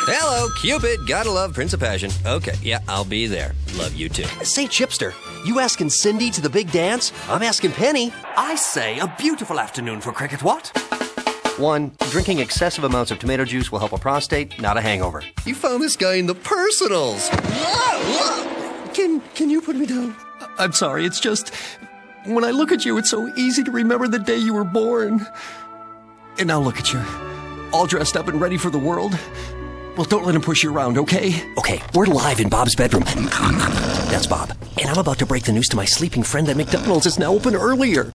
Hello, Cupid. Gotta love Prince of Passion. Okay, yeah, I'll be there. Love you too. Say, Chipster, you asking Cindy to the big dance? I'm asking Penny. I say a beautiful afternoon for cricket, what? 1, drinking excessive amounts of tomato juice will help a prostate, not a hangover. You found this guy in the personals. Can you put me down? I'm sorry, it's just... When I look at you, it's so easy to remember the day you were born. And now look at you. All dressed up and ready for the world. Well, don't let him push you around, okay? Okay, we're live in Bob's bedroom. That's Bob. And I'm about to break the news to my sleeping friend that McDonald's is now open earlier.